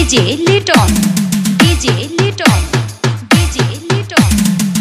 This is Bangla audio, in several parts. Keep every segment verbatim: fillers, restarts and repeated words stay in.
DJ Liton DJ Liton DJ Liton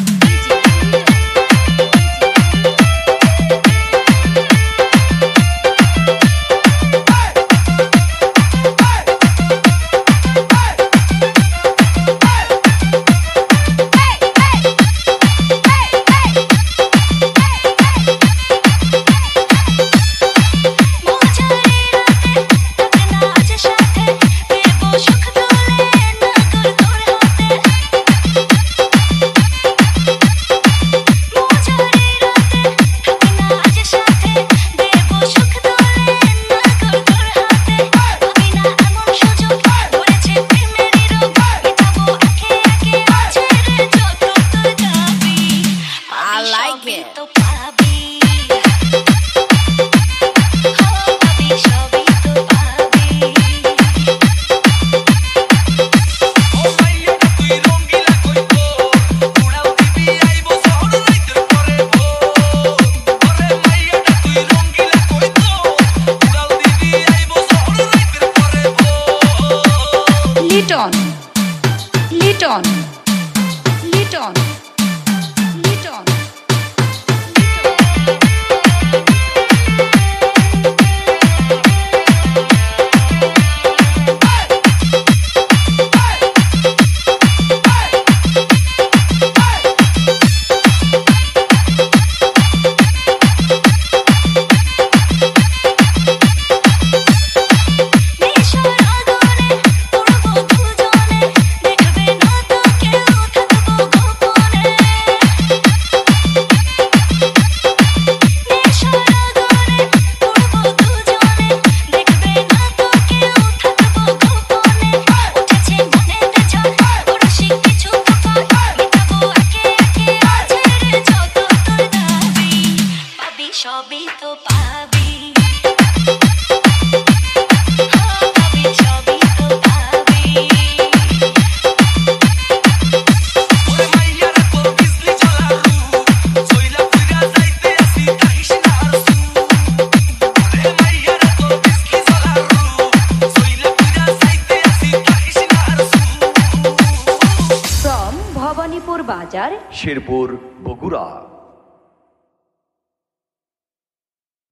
Liton Liton Liton Liton সবই তো পাবি পাবি সবই তো পাবি ওরে মাইয়ার তো বিজলি জ্বলারু চইলা পুরা যাইতে আসি কাহিস না আরসু ওরে মাইয়ার তো বিজলি জ্বলারু চইলা পুরা যাইতে আসি কাহিস না আরসু from ভবানীপুর বাজার, শেরপুর, বগুড়া।